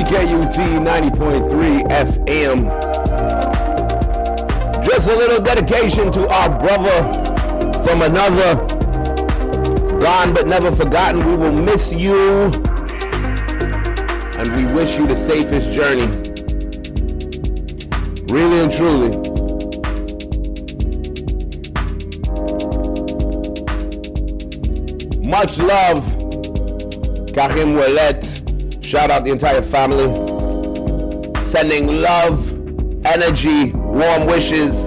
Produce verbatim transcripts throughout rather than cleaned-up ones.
K U T ninety point three F M. Just a little dedication to our brother from another, gone but never forgotten. We will miss you, and we wish you the safest journey. Really and truly. Much love, Karim Ouellet. Shout out the entire family. Sending love, energy, warm wishes.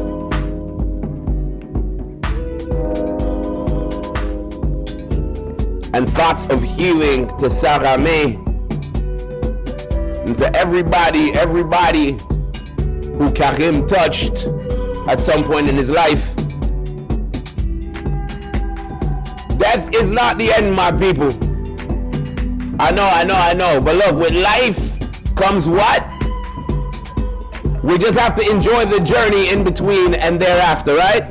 And thoughts of healing to Sarah May. And to everybody, everybody who Karim touched at some point in his life. Death is not the end, my people. I know, I know, I know. But look, with life comes what? We just have to enjoy the journey in between and thereafter, right?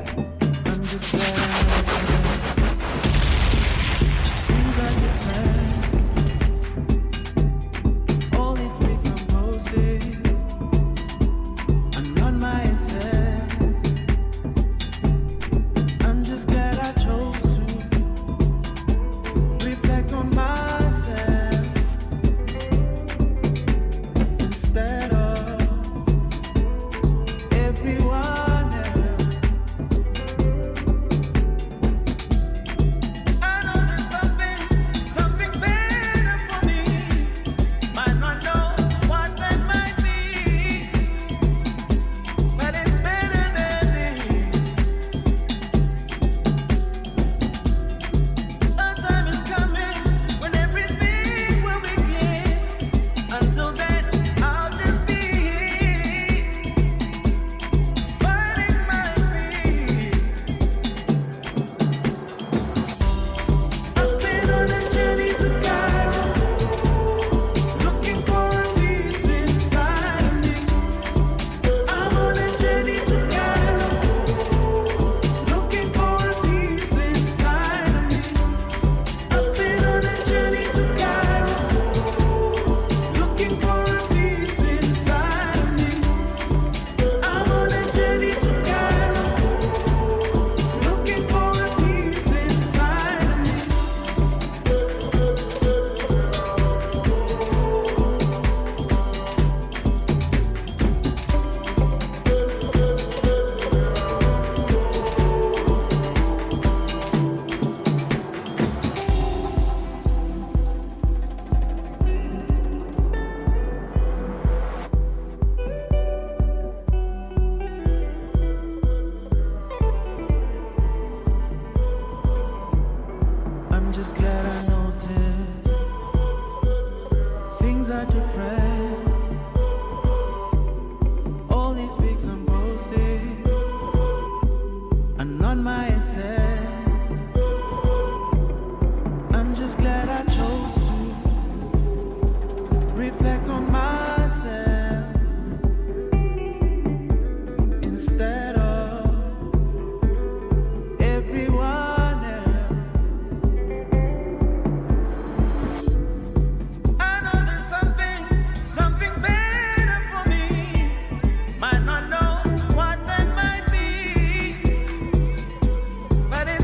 But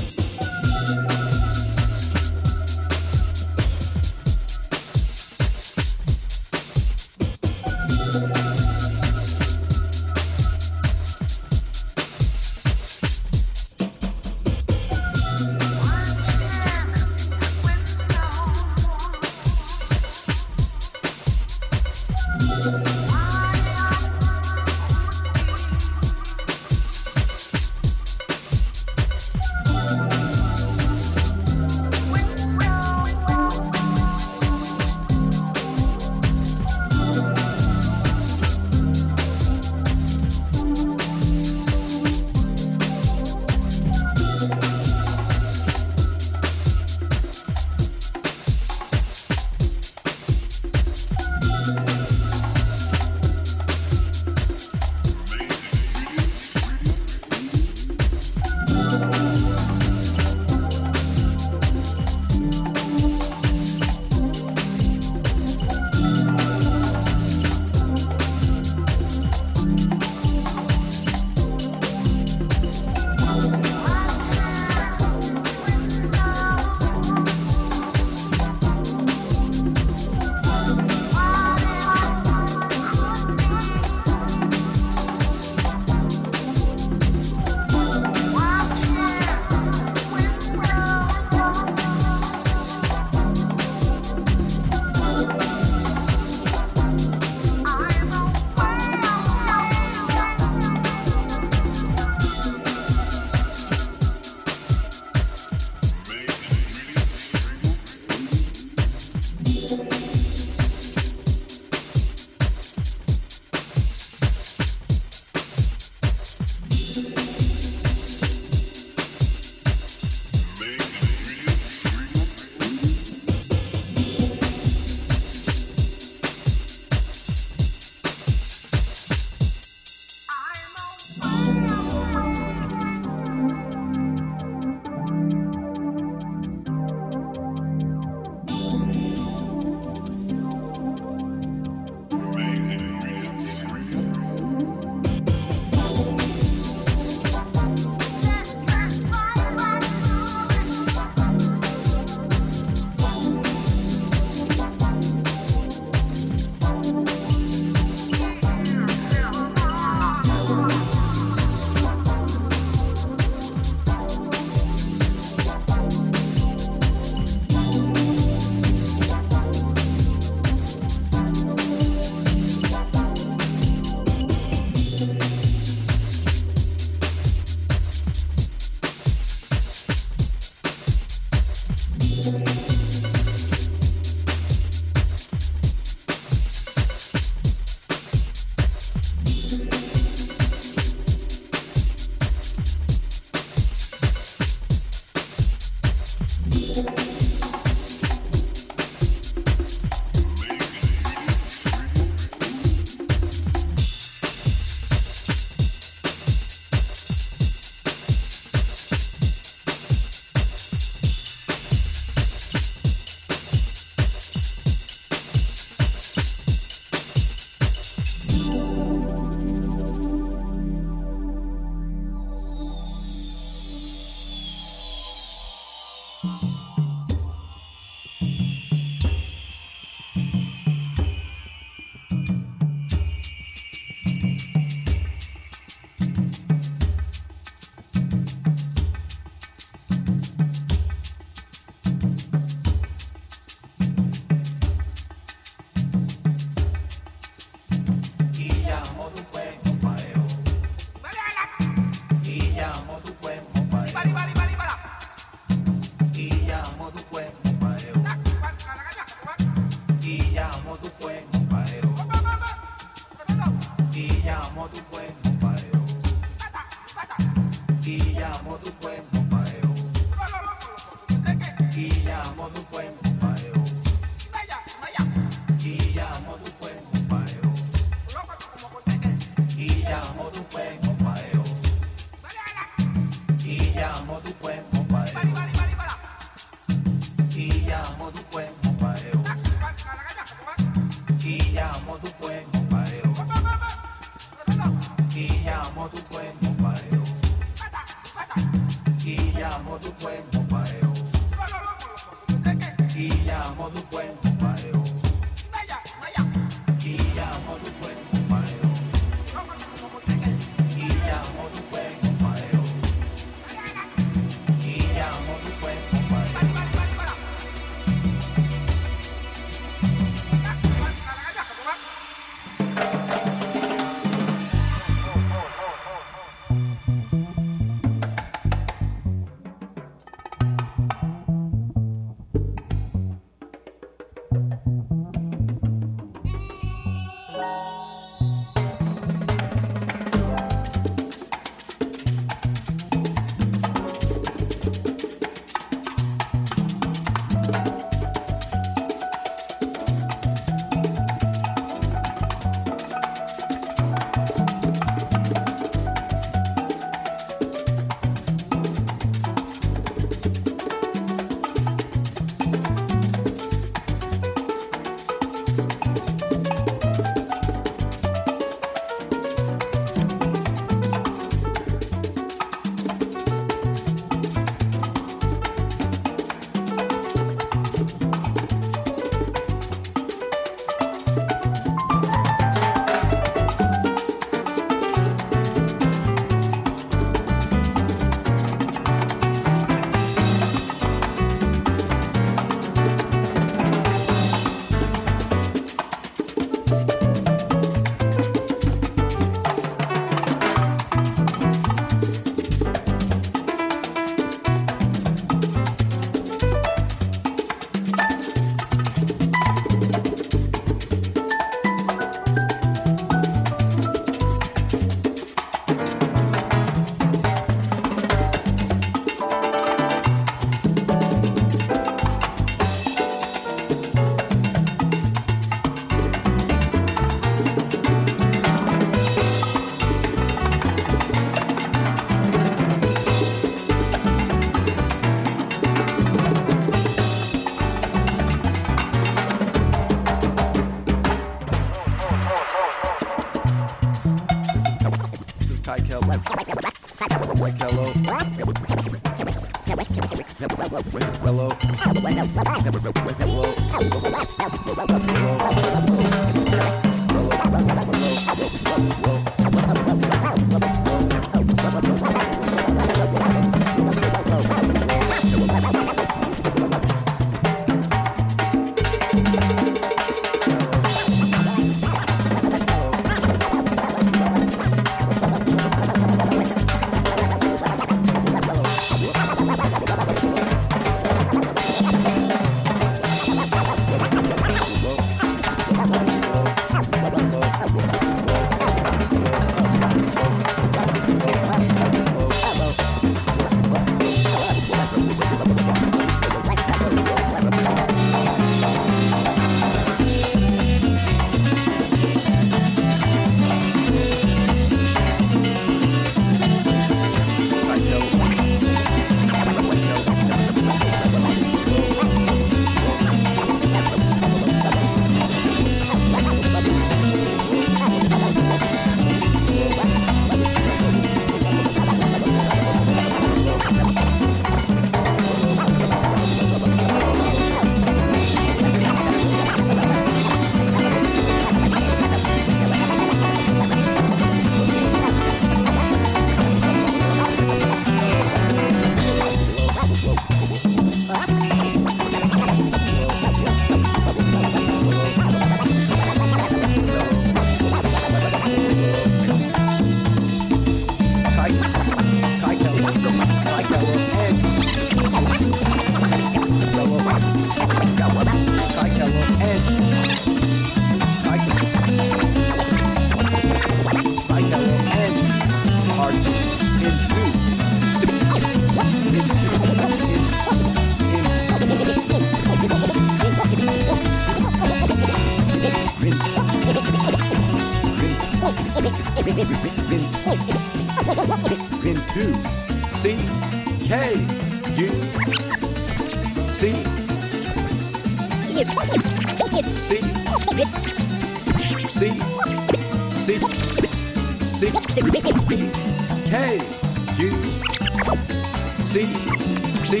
K U C C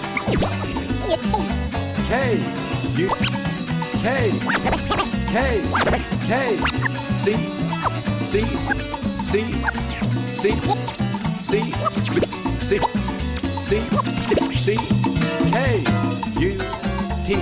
K U K K K C C C C C C C C K U T.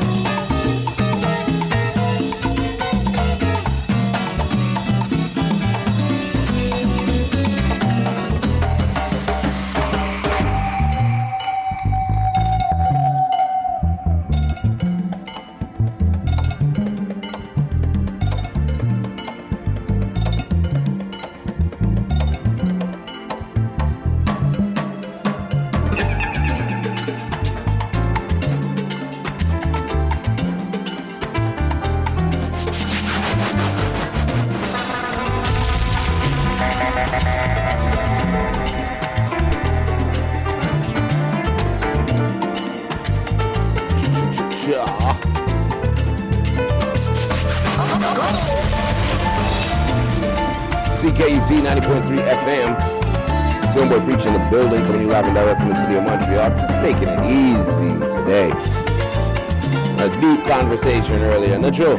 C K U T ninety point three F M. Homeboy Preach in the building, coming to you live and direct from the city of Montreal. Just taking it easy today. A deep conversation earlier, not true?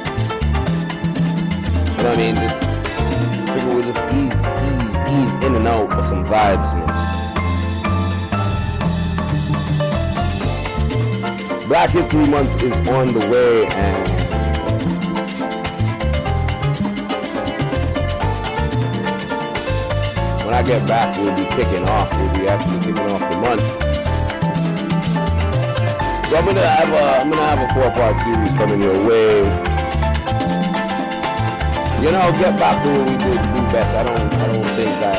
You know what I mean? Just figure we'll just ease, ease, ease in and out with some vibes, man. Black History Month is on the way, and when I get back, we'll be kicking off. We'll be actually kicking off the month. So I'm gonna have a, I'm gonna have a four-part series coming your way. You know, get back to what we did do best. I don't, I don't think I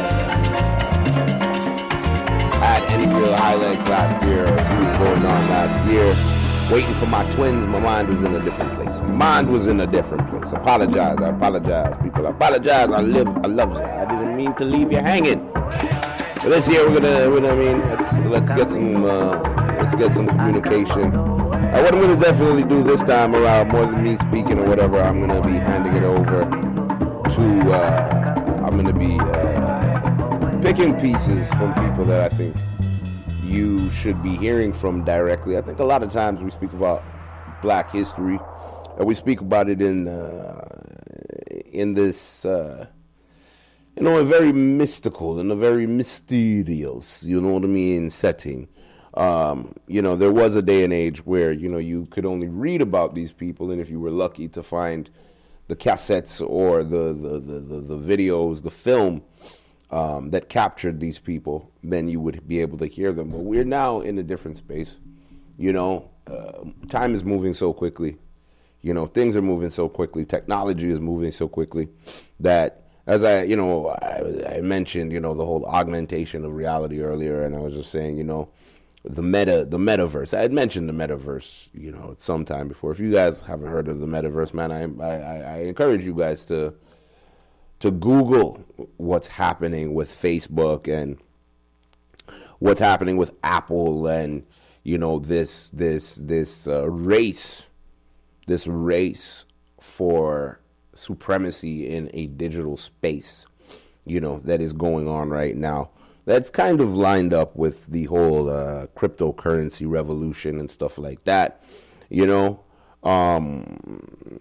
had any real highlights last year or see what was going on last year. Waiting for my twins, my mind was in a different place. Mind was in a different place. Apologize, I apologize, people. I apologize. I live, I love you. I didn't mean to leave you hanging. But this year we're gonna, you know what I mean? Let's let's get some, uh, let's get some communication. Uh, what I'm gonna definitely do this time around, more than me speaking or whatever, I'm gonna be handing it over to. Uh, I'm gonna be uh, picking pieces from people that I think you should be hearing from directly. I think a lot of times we speak about Black history, and we speak about it in uh, in this, uh, you know, a very mystical and a very mysterious, you know what I mean, setting. Um, you know, there was a day and age where, you know, you could only read about these people, and if you were lucky to find the cassettes or the the the, the, the videos, the film, Um, that captured these people, then you would be able to hear them. But we're now in a different space. You know, uh, time is moving so quickly. You know, things are moving so quickly. Technology is moving so quickly that, as I, you know, I, I mentioned, you know, the whole augmentation of reality earlier, and I was just saying, you know, the meta, the metaverse. I had mentioned the metaverse, you know, at some time before. If you guys haven't heard of the metaverse, man, I, I, I encourage you guys to. to Google what's happening with Facebook and what's happening with Apple and, you know, this this this uh, race, this race for supremacy in a digital space, you know, that is going on right now. That's kind of lined up with the whole uh, cryptocurrency revolution and stuff like that, you know. Um,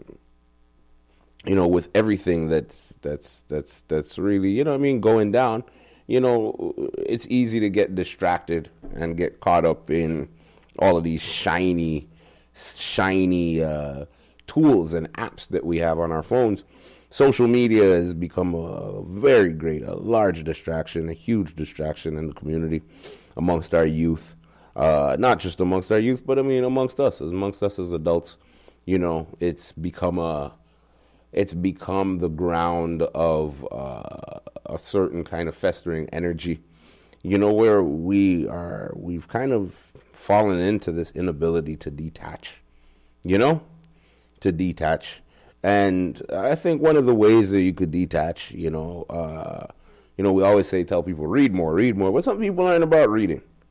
You know, with everything that's that's that's that's really, you know what I mean, going down, you know, it's easy to get distracted and get caught up in all of these shiny, shiny uh, tools and apps that we have on our phones. Social media has become a very great, a large distraction, a huge distraction in the community amongst our youth. Uh, not just amongst our youth, but I mean amongst us, amongst us as adults. You know, it's become a It's become the ground of uh, a certain kind of festering energy, you know, where we are, we've kind of fallen into this inability to detach, you know, to detach. And I think one of the ways that you could detach, you know, uh, you know, we always say, tell people, read more, read more. But some people aren't about reading.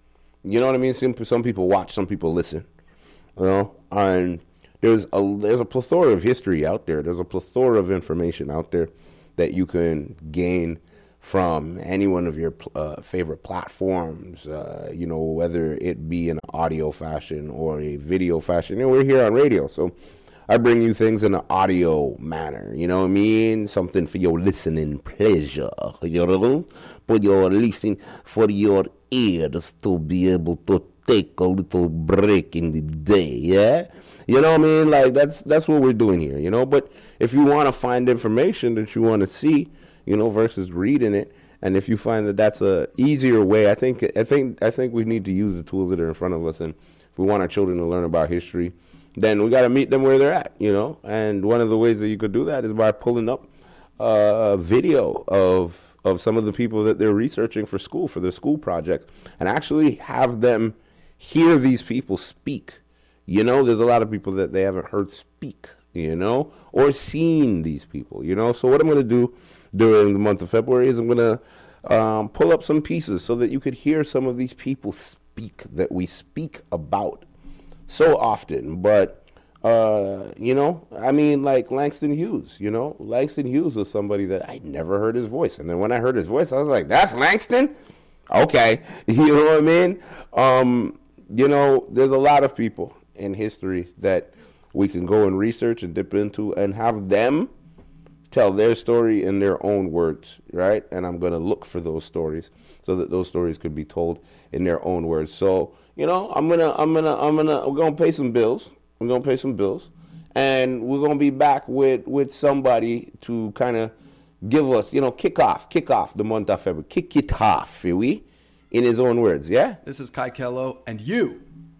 You know what I mean? Some, some people watch, some people listen. You know, and there's a there's a plethora of history out there. There's a plethora of information out there that you can gain from any one of your uh, favorite platforms, uh, you know, whether it be in audio fashion or a video fashion. You know, we're here on radio, so I bring you things in an audio manner, you know what I mean? Something for your listening pleasure, you know? For your listening, for your ears to be able to take a little break in the day, yeah? You know what I mean? Like, that's that's what we're doing here, you know? But if you want to find information that you want to see, you know, versus reading it, and if you find that that's a easier way, I think I think I think we need to use the tools that are in front of us. And if we want our children to learn about history, then we got to meet them where they're at, you know. And one of the ways that you could do that is by pulling up uh, a video of of some of the people that they're researching for school, for their school projects, and actually have them hear these people speak. You know, there's a lot of people that they haven't heard speak, you know, or seen these people, you know. So what I'm going to do during the month of February is I'm going to um, pull up some pieces so that you could hear some of these people speak that we speak about so often. But, uh, you know, I mean, like Langston Hughes, you know, Langston Hughes was somebody that I never heard his voice. And then when I heard his voice, I was like, that's Langston? Okay. You know what I mean? Um, you know, there's a lot of people in history that we can go and research and dip into and have them tell their story in their own words, right? And I'm going to look for those stories so that those stories could be told in their own words. So, you know, I'm going to, I'm going to, I'm going to, we're going to pay some bills. We're going to pay some bills. And we're going to be back with, with somebody to kind of give us, you know, kick off, kick off the month of February. Kick it off, we, in his own words, yeah? This is Kai Kello, and you,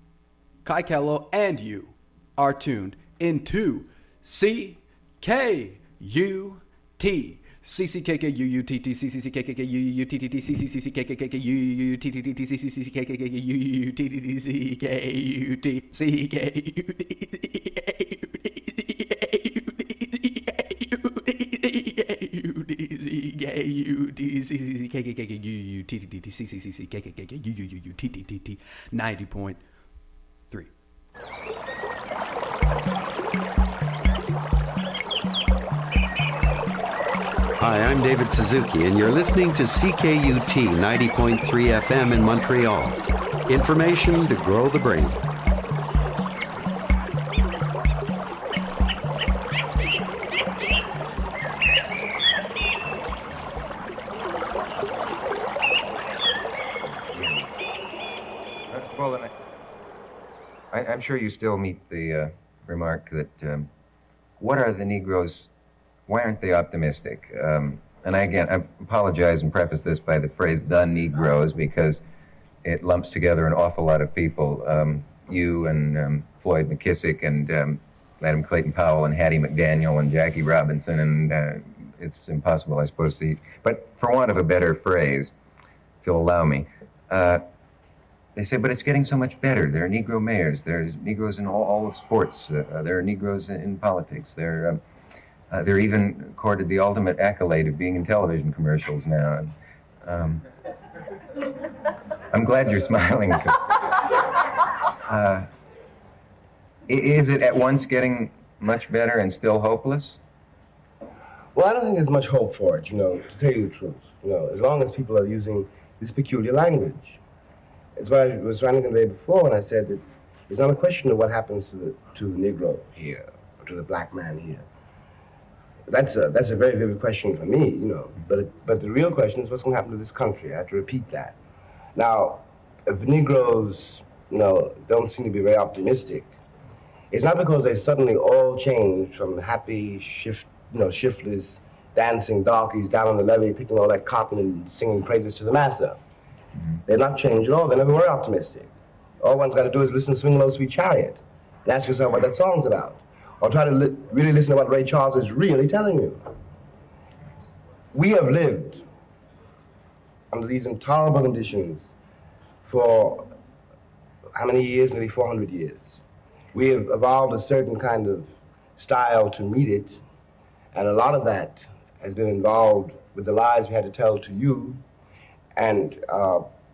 Kai Kello and you, are tuned into C K U T. C C K K U U T T C C C K K K U U T T T C C C K K K U U T T T C C C K K K U U T T T C K U T C K U T ninety point three. Hi, I'm David Suzuki, and you're listening to C K U T ninety point three F M in Montreal. Information to grow the brain. Well, I, I'm sure you still meet the uh, remark that, um, what are the Negroes... Why aren't they optimistic? Um, and I, again, I apologize and preface this by the phrase "the Negroes" because it lumps together an awful lot of people. Um, you and um, Floyd McKissick and um, Madam Clayton Powell and Hattie McDaniel and Jackie Robinson, and uh, it's impossible, I suppose, to... But for want of a better phrase, if you'll allow me, uh, they say, but it's getting so much better. There are Negro mayors. There's Negroes in all, all of sports. Uh, there are Negroes in, in politics. There um, Uh, they're even accorded the ultimate accolade of being in television commercials now. Um, I'm glad you're smiling. Uh, is it at once getting much better and still hopeless? Well, I don't think there's much hope for it, you know, to tell you the truth. You know, as long as people are using this peculiar language. It's what I was trying to convey before when I said that it's not a question of what happens to the, to the Negro here, or to the black man here. That's a, that's a very vivid question for me, you know. But, but the real question is what's going to happen to this country. I have to repeat that. Now, if Negroes, you know, don't seem to be very optimistic, it's not because they suddenly all changed from happy, shift, you know, shiftless, dancing darkies down on the levee, picking all that cotton and singing praises to the master. Mm-hmm. They've not changed at all. They never were optimistic. All one's got to do is listen to Swing Low, Sweet Chariot and ask yourself what that song's about. Or try to li- really listen to what Ray Charles is really telling you. We have lived under these intolerable conditions for how many years? Maybe four hundred years. We have evolved a certain kind of style to meet it, and a lot of that has been involved with the lies we had to tell to you, and uh,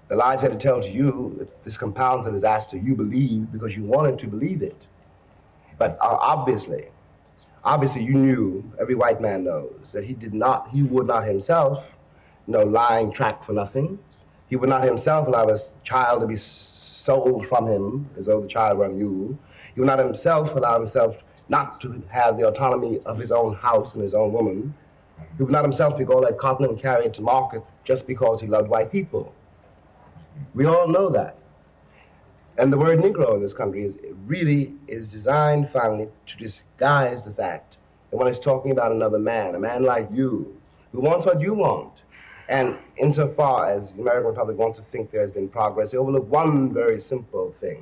The lies we had to tell to you, this compounds a disaster you believe because you wanted to believe it. But uh, obviously, obviously you knew, every white man knows, that he did not, he would not himself, you know, lying track for nothing. He would not himself allow his child to be sold from him as though the child were a mule. He would not himself allow himself not to have the autonomy of his own house and his own woman. He would not himself pick all that cotton and carry it to market just because he loved white people. We all know that. And the word Negro in this country is really is designed finally to disguise the fact that when it's talking about another man, a man like you, who wants what you want. And insofar as the American Republic wants to think there has been progress, they overlook one very simple thing.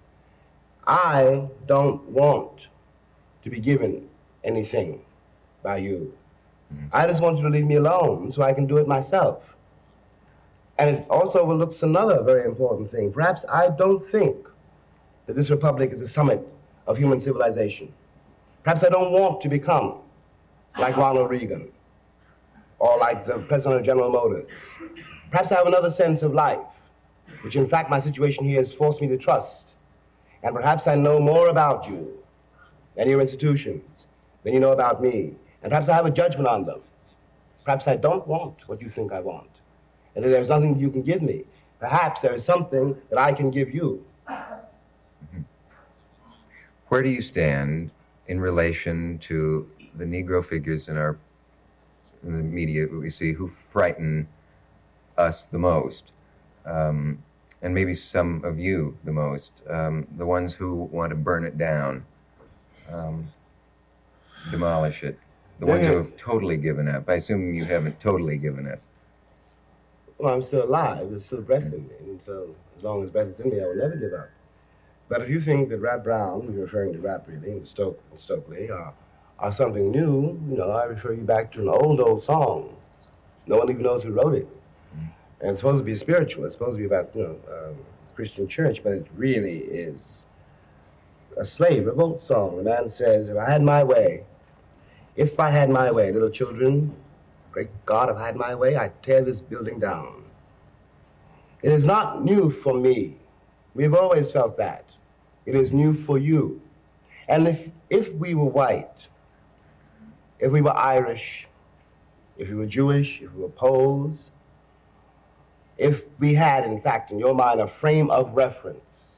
I don't want to be given anything by you. Mm-hmm. I just want you to leave me alone so I can do it myself. And it also overlooks another very important thing. Perhaps I don't think that this republic is a summit of human civilization. Perhaps I don't want to become like Ronald Reagan or like the president of General Motors. Perhaps I have another sense of life, which in fact my situation here has forced me to trust. And perhaps I know more about you and your institutions than you know about me. And perhaps I have a judgment on them. Perhaps I don't want what you think I want. And if there's nothing you can give me, perhaps there is something that I can give you. Mm-hmm. Where do you stand in relation to the Negro figures in our in the media we see who frighten us the most, um, and maybe some of you the most, um, the ones who want to burn it down, um, demolish it, the ones who have totally given up? I assume you haven't totally given up. Well, I'm still alive. There's still breath in me. And so as long as breath is in me, I will never give up. But if you think that Rap Brown, you're referring to rap really, and Stoke, and Stokely, are, are something new, you know, I refer you back to an old, old song. No one even knows who wrote it. And it's supposed to be spiritual. It's supposed to be about, you know, um, Christian church, but it really is a slave revolt song. The man says, if I had my way, if I had my way, little children, great God, if I had my way, I'd tear this building down. It is not new for me. We've always felt that. It is new for you. And if, if we were white, if we were Irish, if we were Jewish, if we were Poles, if we had, in fact, in your mind, a frame of reference,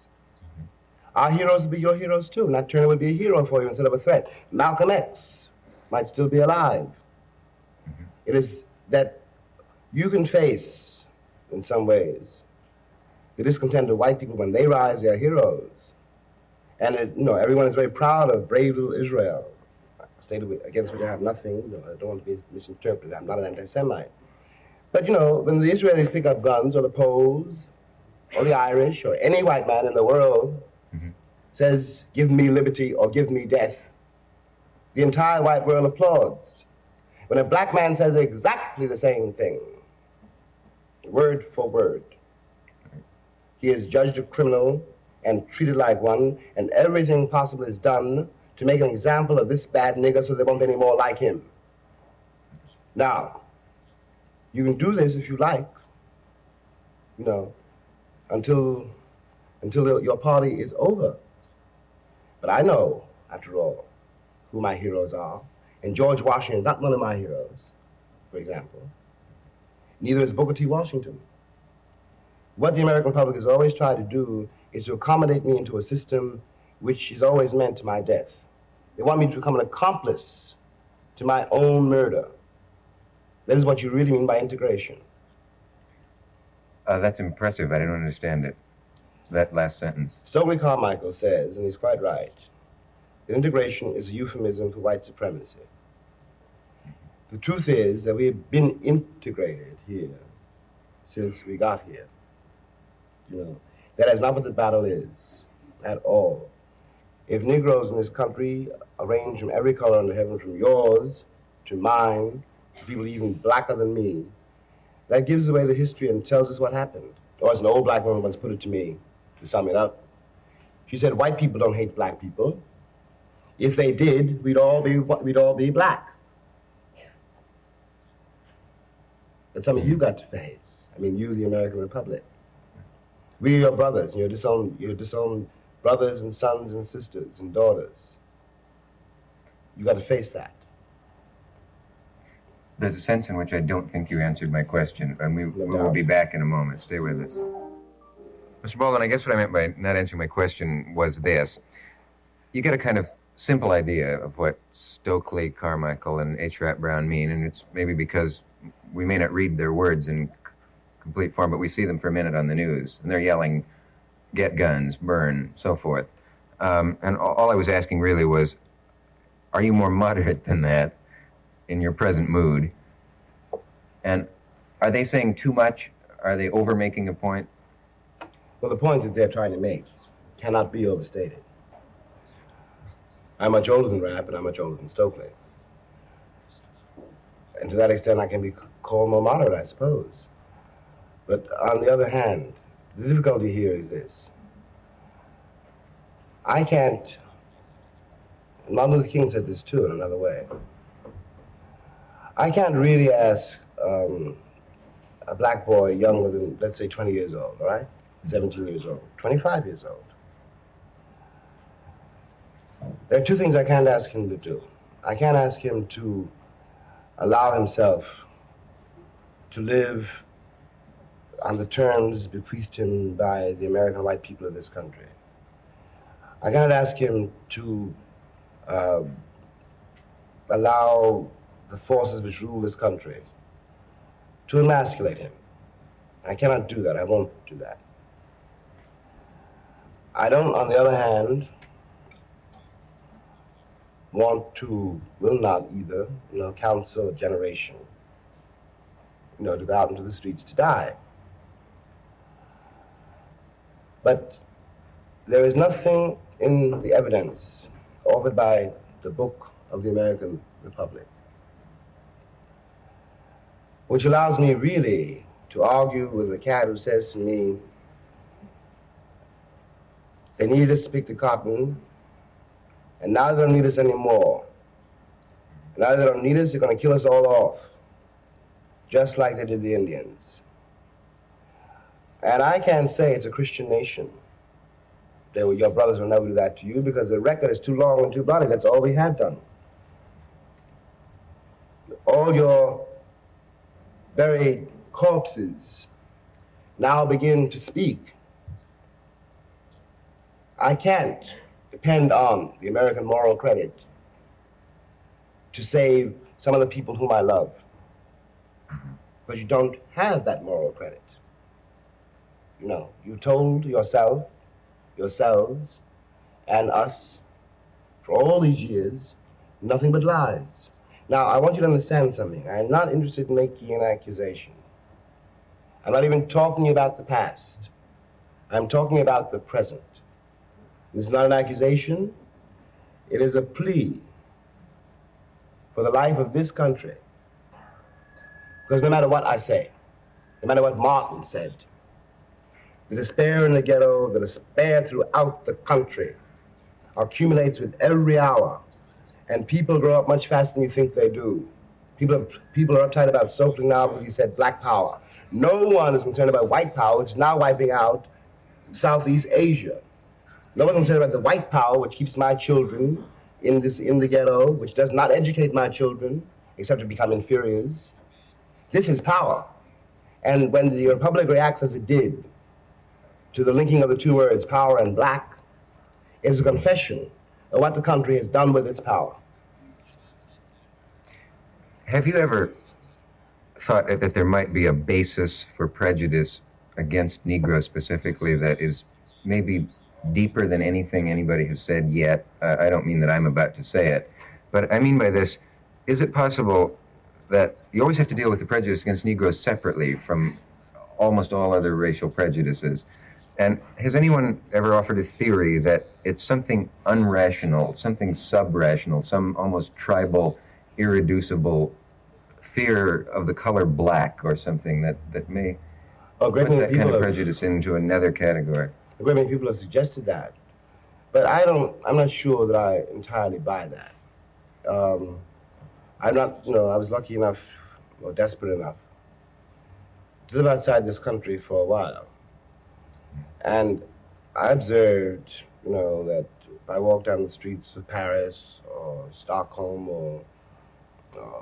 our heroes would be your heroes too. Nat Turner would be a hero for you instead of a threat. Malcolm X might still be alive. It is that you can face, in some ways, the discontent of white people when they rise, they are heroes. And, it, you know, everyone is very proud of brave little Israel, a state against which I have nothing. You know, I don't want to be misinterpreted. I'm not an anti-Semite. But, you know, when the Israelis pick up guns, or the Poles, or the Irish, or any white man in the world mm-hmm. says, give me liberty or give me death, the entire white world applauds. When a black man says exactly the same thing, word for word, he is judged a criminal and treated like one, and everything possible is done to make an example of this bad nigger so there won't be any more like him. Now, you can do this if you like, you know, until, until your party is over. But I know, after all, who my heroes are. And George Washington is not one of my heroes, for example. Neither is Booker T. Washington. What the American public has always tried to do is to accommodate me into a system which is always meant to my death. They want me to become an accomplice to my own murder. That is what you really mean by integration. Uh, that's impressive. I don't understand it. That last sentence. Stokely Carmichael says, and he's quite right, that integration is a euphemism for white supremacy. The truth is that we have been integrated here since we got here. You know, that is not what the battle is at all. If Negroes in this country arrange from every color under heaven, from yours to mine, to people even blacker than me, that gives away the history and tells us what happened. Or as an old black woman once put it to me, to sum it up, she said, white people don't hate black people. If they did, we'd all be, we'd all be black. That's something you got to face. I mean, you, the American Republic. We're your brothers, and you're disowned, you're disowned brothers and sons and sisters and daughters. You got to face that. There's a sense in which I don't think you answered my question, and we, No we will doubt. be back in a moment. Stay with us. Mister Baldwin, I guess what I meant by not answering my question was this. You get a kind of simple idea of what Stokely, Carmichael, and H. Rap Brown mean, and it's maybe because we may not read their words in c- complete form, but we see them for a minute on the news, and they're yelling, get guns, burn, so forth. Um, and all, all I was asking really was, are you more moderate than that in your present mood? And are they saying too much? Are they over making a point? Well, the point that they're trying to make cannot be overstated. I'm much older than Rap, and I'm much older than Stokely. And to that extent, I can be called more moderate, I suppose. But on the other hand, the difficulty here is this. I can't, Martin Luther King said this too in another way. I can't really ask um, a black boy younger than, let's say, twenty years old, all right? seventeen years old, twenty-five years old. There are two things I can't ask him to do. I can't ask him to allow himself to live on the terms bequeathed him by the American white people of this country. I cannot ask him to uh, allow the forces which rule this country to emasculate him. I cannot do that. I won't do that. I don't, on the other hand, want to, will not either, you know, counsel a generation, you know, to go out into the streets to die. But there is nothing in the evidence offered by the book of the American Republic which allows me really to argue with a cat who says to me, they needed us to pick the cotton, and now they don't need us anymore. Now they don't need us, they're going to kill us all off, just like they did the Indians. And I can't say it's a Christian nation. They were, your brothers will never do that to you because the record is too long and too bloody. That's all we have done. All your buried corpses now begin to speak. I can't depend on the American moral credit to save some of the people whom I love. But you don't have that moral credit. You know, you told yourself, yourselves, and us, for all these years, nothing but lies. Now, I want you to understand something. I'm not interested in making an accusation. I'm not even talking about the past. I'm talking about the present. This is not an accusation. It is a plea for the life of this country. Because no matter what I say, no matter what Martin said, the despair in the ghetto, the despair throughout the country accumulates with every hour. And people grow up much faster than you think they do. People are, people are uptight about Stokely now because he said black power. No one is concerned about white power, which is now wiping out Southeast Asia. No one is concerned about the white power, which keeps my children in, this, in the ghetto, which does not educate my children, except to become inferiors. This is power. And when the Republic reacts as it did to the linking of the two words, power and black, is a confession of what the country has done with its power. Have you ever thought that there might be a basis for prejudice against Negroes specifically that is maybe deeper than anything anybody has said yet? Uh, I don't mean that I'm about to say it, but I mean by this, is it possible that you always have to deal with the prejudice against Negroes separately from almost all other racial prejudices? And has anyone ever offered a theory that it's something unrational, something sub-rational, some almost tribal, irreducible fear of the color black or something that, that may Oh, great put many that people kind of have- prejudice into another category? A great many people have suggested that. But I don't, I'm not sure that I entirely buy that. Um, I'm not, you know, I was lucky enough, or desperate enough, to live outside this country for a while. And I observed, you know, that if I walk down the streets of Paris or Stockholm or uh,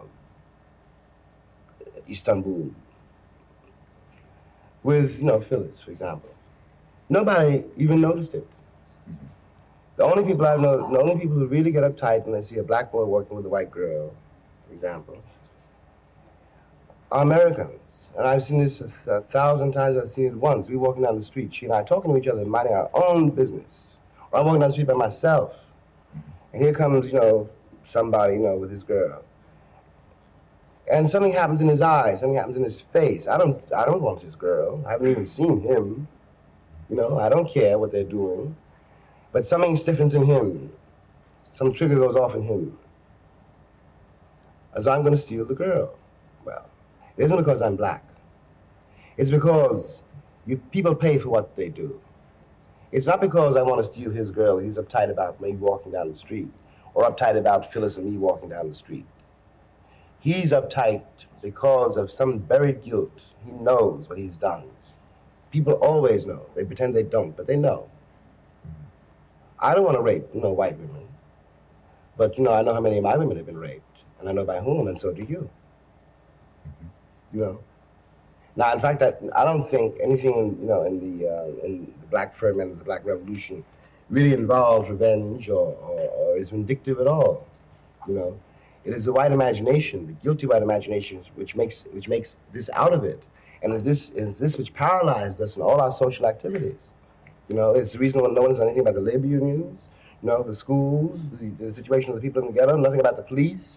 Istanbul with, you know, Phyllis, for example, nobody even noticed it. Mm-hmm. The only people I've noticed, the only people who really get uptight when they see a black boy working with a white girl, for example, are Americans. And I've seen this a, a thousand times. I've seen it once. We're walking down the street, she and I, talking to each other, minding our own business. Or I'm walking down the street by myself, and here comes, you know, somebody, you know, with his girl. And something happens in his eyes, something happens in his face. I don't, I don't want his girl. I haven't even seen him. You know, I don't care what they're doing. But something stiffens in him. Some trigger goes off in him. As I'm going to steal the girl. Well, it isn't because I'm black. It's because you, people pay for what they do. It's not because I want to steal his girl, he's uptight about me walking down the street, or uptight about Phyllis and me walking down the street. He's uptight because of some buried guilt. He knows what he's done. People always know. They pretend they don't, but they know. I don't want to rape, you know, white women. But, you know, I know how many of my women have been raped, and I know by whom, and so do you. You know. Now, in fact, I, I don't think anything, you know, in the uh, in the Black ferment of the Black Revolution really involves revenge or, or, or is vindictive at all. You know, it is the white imagination, the guilty white imagination, which makes which makes this out of it, and it's this is this which paralyzed us in all our social activities. You know, it's the reason why no one knows anything about the labor unions, you know, the schools, the, the situation of the people in the ghetto, nothing about the police,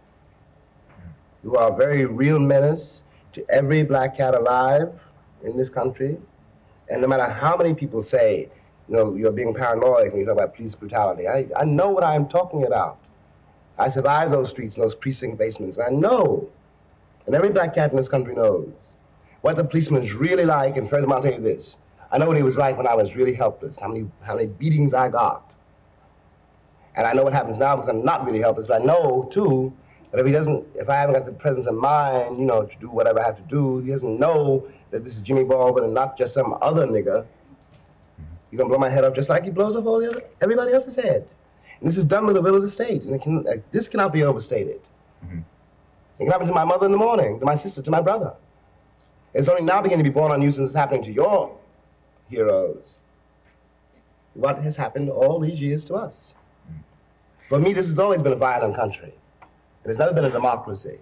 who are a very real menace to every black cat alive in this country. And no matter how many people say, you know, you're being paranoid when you talk about police brutality, I, I know what I'm talking about. I survived those streets and those precinct basements, and I know, and every black cat in this country knows, what the policeman is really like. And furthermore, I'll tell you this, I know what he was like when I was really helpless, how many, how many beatings I got. And I know what happens now because I'm not really helpless, but I know, too, that if he doesn't, if I haven't got the presence of mind, you know, to do whatever I have to do, he doesn't know that this is Jimmy Baldwin and not just some other nigger. He's gonna blow my head off just like he blows off all the other, everybody else's head. And this is done with the will of the state, and it can, uh, this cannot be overstated. Mm-hmm. It can happen to my mother in the morning, to my sister, to my brother. It's only now beginning to be born on you since it's happening to your heroes. What has happened all these years to us? Mm-hmm. For me, this has always been a violent country. There's never been a democracy.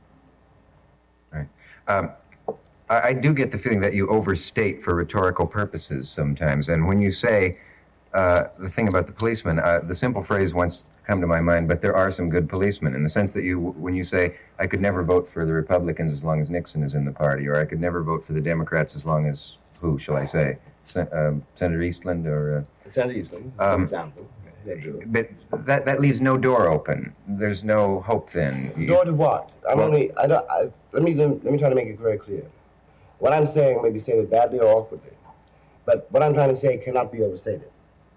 Right. Um, I, I do get the feeling that you overstate for rhetorical purposes sometimes. And when you say uh, the thing about the policeman, uh, the simple phrase once come to my mind, but there are some good policemen, in the sense that you, when you say, I could never vote for the Republicans as long as Nixon is in the party, or I could never vote for the Democrats as long as, who shall I say, Sen- uh, Senator Eastland or... Uh, Senator Eastland, for um, example. But that that leaves no door open. There's no hope then. You, door to what? I'm well, only. I don't. I, let me let me try to make it very clear. What I'm saying may be stated badly or awkwardly, but what I'm trying to say cannot be overstated.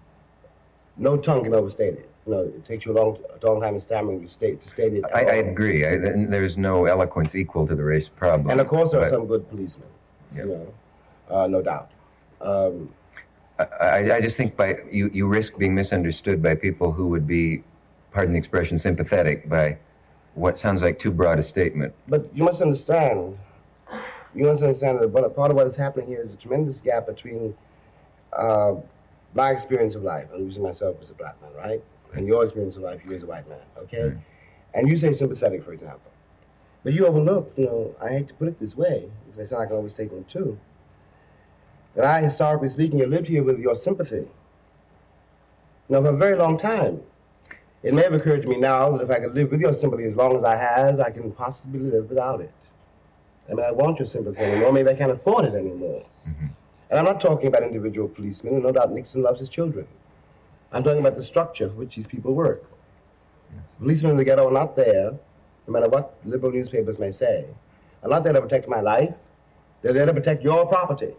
No tongue can overstate it. You know, it takes you a long, a long time in stammering to state to state it. I, I agree. I, there's no eloquence equal to the race problem. And of course, there but, are some good policemen. Yep. You know, uh, no doubt. Um, I, I just think by you, you risk being misunderstood by people who would be, pardon the expression, sympathetic by what sounds like too broad a statement. But you must understand, you must understand that part of what is happening here is a tremendous gap between uh, my experience of life, I'm using myself as a black man, right? And your experience of life, you as a white man, okay? Mm. And you say sympathetic, for example. But you overlook, you know, I hate to put it this way, this may sound like an overstatement too, that I, historically speaking, have lived here with your sympathy. You know, for a very long time. It may have occurred to me now that if I could live with your sympathy as long as I have, I can possibly live without it. I mean, I want your sympathy anymore, maybe I can't afford it anymore. Mm-hmm. And I'm not talking about individual policemen, and no doubt Nixon loves his children. I'm talking about the structure for which these people work. Yes. Policemen in the ghetto are not there, no matter what liberal newspapers may say, are not there to protect my life, they're there to protect your property.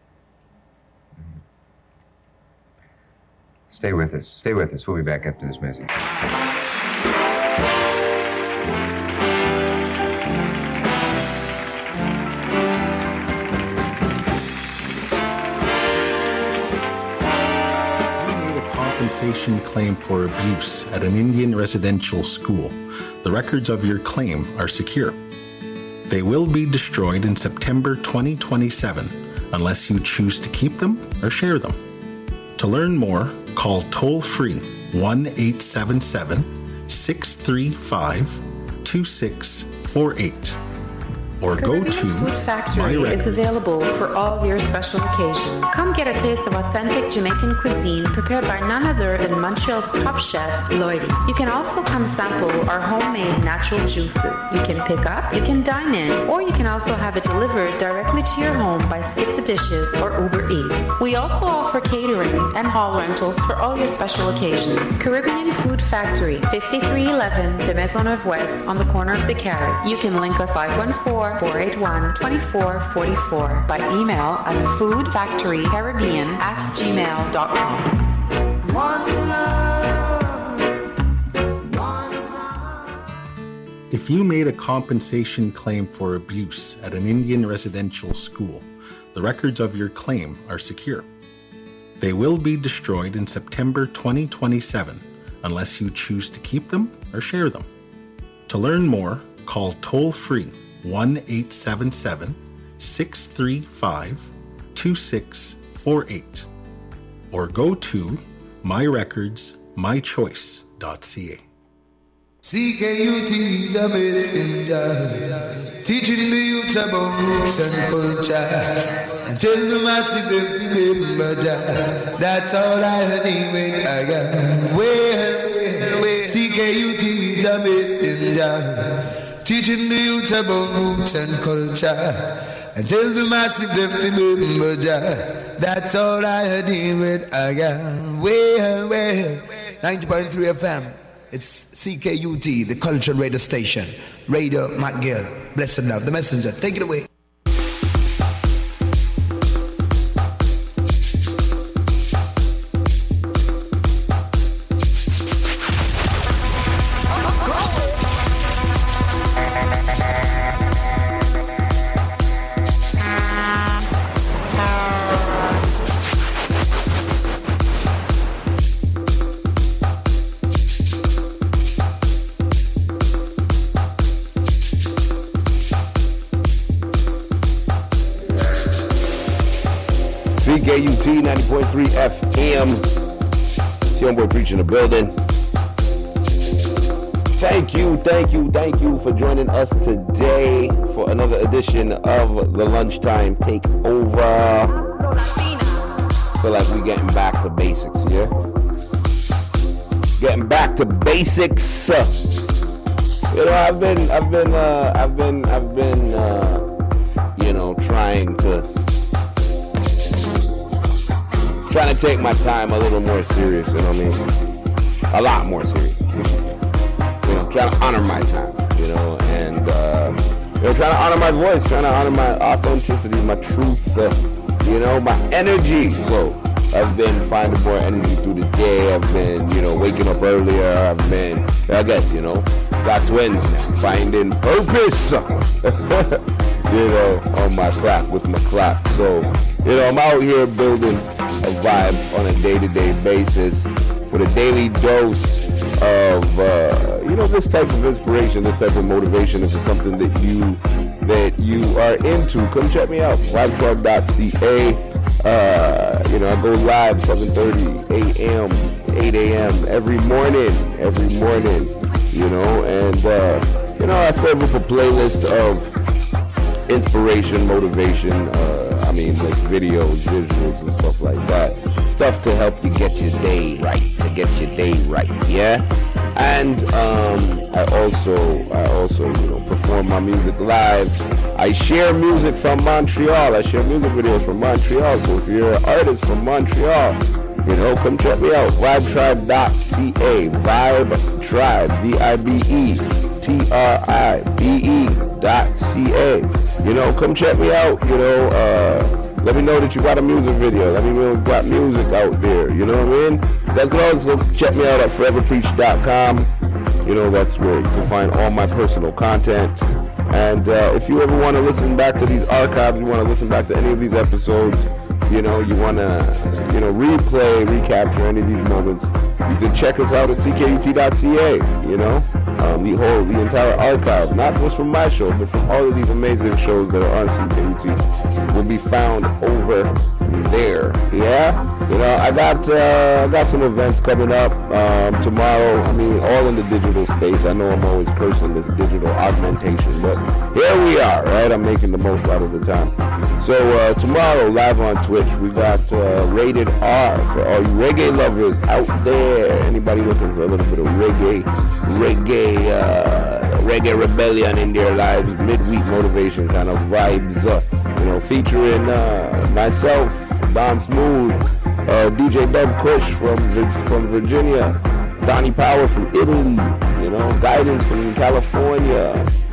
Stay with us. Stay with us. We'll be back after this message. compensation claim for abuse at an Indian residential school, the records of your claim are secure. They will be destroyed in September twenty twenty-seven unless you choose to keep them or share them. To learn more, call toll-free one eight seven seven, six three five, two six four eight. Or go Caribbean to Food Factory is available for all your special occasions. Come get a taste of authentic Jamaican cuisine prepared by none other than Montreal's top chef, Lloydie. You can also come sample our homemade natural juices. You can pick up, you can dine in, or you can also have it delivered directly to your home by Skip the Dishes or Uber Eats. We also offer catering and hall rentals for all your special occasions. Caribbean Food Factory, fifty-three eleven de Maisonneuve West on the corner of the Carrot. You can link us five one four, four eight one, two four four four by email at foodfactorycaribbean at gmail dot com. If you made a compensation claim for abuse at an Indian residential school, the records of your claim are secure. They will be destroyed in September twenty twenty-seven unless you choose to keep them or share them. To learn more, call toll-free one eight seven seven, six three five, two six four eight or go to my records my choice dot c a. C K U T is a messenger, teaching the youth about roots and culture, and tell the massive them to remember Jah. That's all I heard when I got well, well, well. C K U T is a messenger, teaching the youth about roots and culture, and tell the massive them to remember Jah. That's all I heard when I got well, well. ninety point three F M. It's C K U T, the cultural radio station. Radio McGill. Blessed love. The messenger. Take it away. C K U T ninety point three F M. It's your boy Preach in the building. Thank you, thank you, thank you for joining us today for another edition of the Lunchtime Takeover. Feel like we getting back to basics here. Getting back to basics. You know, I've been, I've been, uh, I've been, I've been, uh, you know, trying to. Trying to take my time a little more serious, you know what I mean? A lot more serious. You know, trying to honor my time, you know, and, uh, you know, trying to honor my voice, trying to honor my authenticity, my truth, uh, you know, my energy. So I've been finding more energy through the day. I've been, you know, waking up earlier. I've been, I guess, you know, got twins now, finding purpose, you know, on my clock, with my clock. So, you know, I'm out here building a vibe on a day-to-day basis with a daily dose of, uh, you know, this type of inspiration, this type of motivation. If it's something that you that you are into, come check me out, vibe tribe dot c a. Uh, you know, I go live seven thirty a.m., eight a.m. every morning, every morning, you know, and, uh, you know, I serve up a playlist of inspiration, motivation, uh, I mean, like videos, visuals, and stuff like that. Stuff to help you get your day right, to get your day right, yeah? And um, I also, I also, you know, perform my music live. I share music from Montreal. I share music videos from Montreal. So if you're an artist from Montreal, you know, come check me out, vibe tribe dot c a. Vibe Tribe, V I B E T R I B E dot C A. You know, come check me out, you know, uh, let me know that you got a music video. Let me know you got music out there, you know what I mean? You guys can also go check me out at forever preach dot com. You know, that's where you can find all my personal content. And uh, if you ever want to listen back to these archives, you want to listen back to any of these episodes, you know, you want to, you know, replay, recapture any of these moments, you can check us out at C K U T dot C A, you know. Um, the whole, the entire archive, not just from my show, but from all of these amazing shows that are on C K U T, will be found over there. Yeah, you know, I got uh, I got some events coming up um, tomorrow. I mean, all in the digital space. I know I'm always cursing this digital augmentation, but here we are, right? I'm making the most out of the time. So uh, tomorrow, live on Twitch, we got uh, Rated R for all you reggae lovers out there. Anybody looking for a little bit of reggae, reggae, uh, reggae rebellion in their lives, midweek motivation kind of vibes, uh, you know, featuring uh, myself, Don Smooth, uh, D J Dub Kush from from Virginia, Donnie Power from Italy, you know, Guidance from California,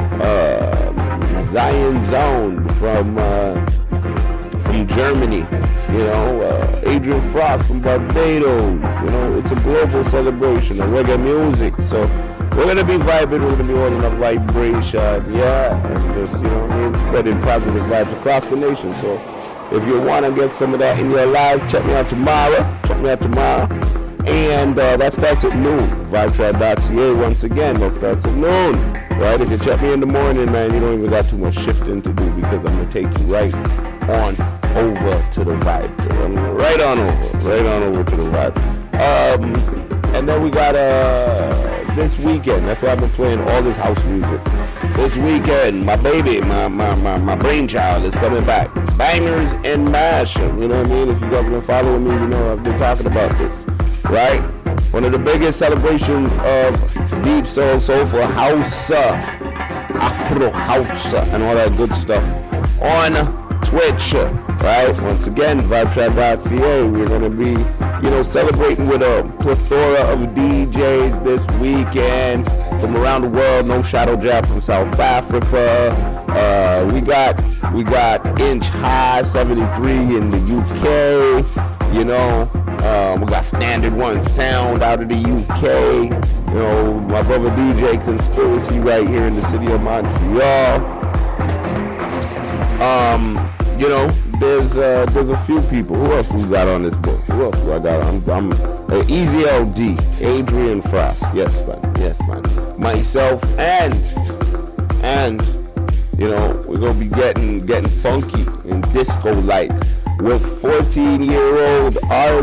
uh, Zion Zone from uh, from Germany, you know, uh, Adrian Frost from Barbados. You know, it's a global celebration of reggae music. So we're gonna be vibing, we're gonna be holding a vibration, yeah, and just, you know what I mean, spreading positive vibes across the nation. So if you want to get some of that in your lives, check me out tomorrow. Check me out tomorrow. And uh, that starts at noon. Vibe Tribe dot C A, once again, that starts at noon. Right? If you check me in the morning, man, you don't even got too much shifting to do, because I'm going to take you right on over to the Vibe. To, right on over. Right on over to the Vibe. Um, and then we got uh, this weekend. That's why I've been playing all this house music. This weekend, my baby, my, my, my, my brainchild is coming back. Bangers and Mash. You know what I mean? If you guys have been following me, you know I've been talking about this. Right? One of the biggest celebrations of deep soul, soulful house, uh, Afro house, uh, and all that good stuff on Twitch. Uh, right? Once again, Vibe Tribe dot C A. We're going to be, you know, celebrating with a plethora of D Js this weekend from around the world. No Shadow Jab from South Africa. Uh, we got we got Inch High seventy-three in the U K. You know, um, we got Standard One Sound out of the U K. You know, my brother D J Conspiracy right here in the city of Montreal. Um, you know, there's uh, there's a few people. Who else we got on this book? Who else do I got? I'm, I'm uh, Easy L D, Adrian Frost. Yes, man. Yes, man. Myself and and you know, we're gonna be getting getting funky and disco-like with fourteen-year-old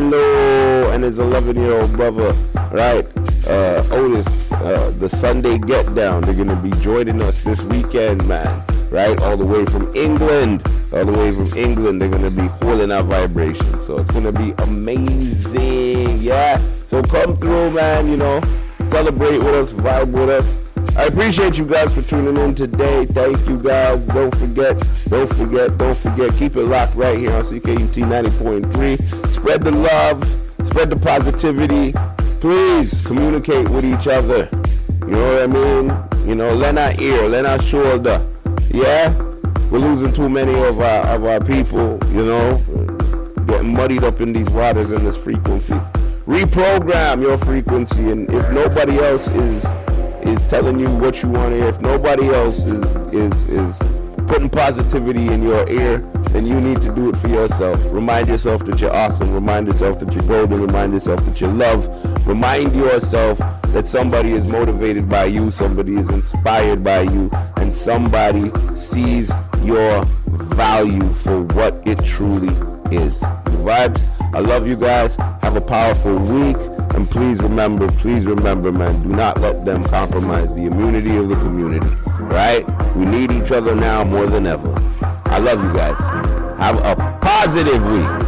Arlo and his eleven-year-old brother, right? Uh, Otis, uh, the Sunday Get Down. They're gonna be joining us this weekend, man. Right, all the way from England, all the way from England. They're gonna be holding our vibration, so it's gonna be amazing. Yeah, so come through, man. You know, celebrate with us, vibe with us. I appreciate you guys for tuning in today. Thank you guys. Don't forget, don't forget, don't forget. Keep it locked right here on C K U T ninety point three. Spread the love, spread the positivity. Please communicate with each other. You know what I mean? You know, lend our ear, lend our shoulder. Yeah, we're losing too many of our of our people, you know, getting muddied up in these waters and this frequency. Reprogram your frequency, and if nobody else is is telling you what you want to hear, if nobody else is is is putting positivity in your ear, then you need to do it for yourself. Remind yourself that you're awesome. Remind yourself that you're golden. Remind yourself that you love. Remind yourself that somebody is motivated by you, somebody is inspired by you, and somebody sees your value for what it truly is. Vibes, I love you guys. Have a powerful week. And please remember, please remember, man, do not let them compromise the immunity of the community, right? We need each other now more than ever. I love you guys. Have a positive week.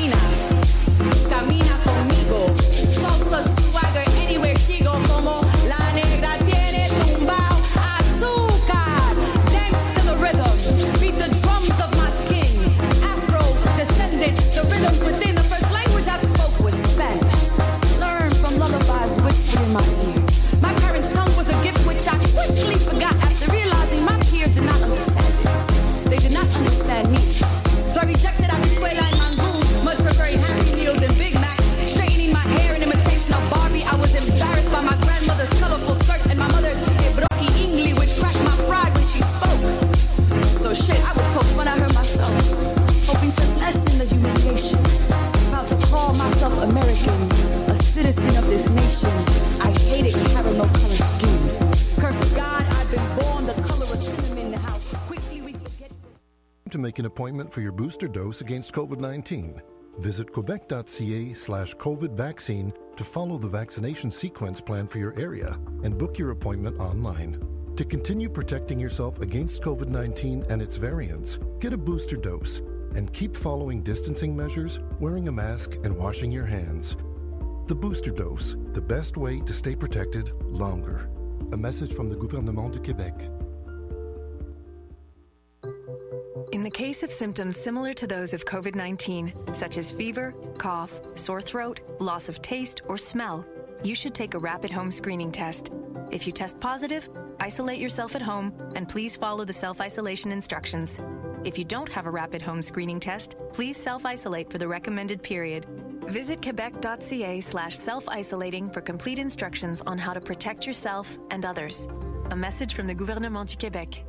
Camina conmigo, salsa swagger anywhere she go, como to make an appointment for your booster dose against COVID nineteen. Visit quebec.ca slash COVID vaccine to follow the vaccination sequence plan for your area and book your appointment online. To continue protecting yourself against COVID nineteen and its variants, get a booster dose and keep following distancing measures, wearing a mask, and washing your hands. The booster dose, the best way to stay protected longer. A message from the Gouvernement du Québec. In the case of symptoms similar to those of COVID nineteen, such as fever, cough, sore throat, loss of taste, or smell, you should take a rapid home screening test. If you test positive, isolate yourself at home and please follow the self-isolation instructions. If you don't have a rapid home screening test, please self-isolate for the recommended period. Visit quebec.ca slash self-isolating for complete instructions on how to protect yourself and others. A message from the Gouvernement du Québec.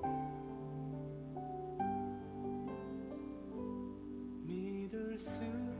믿을 수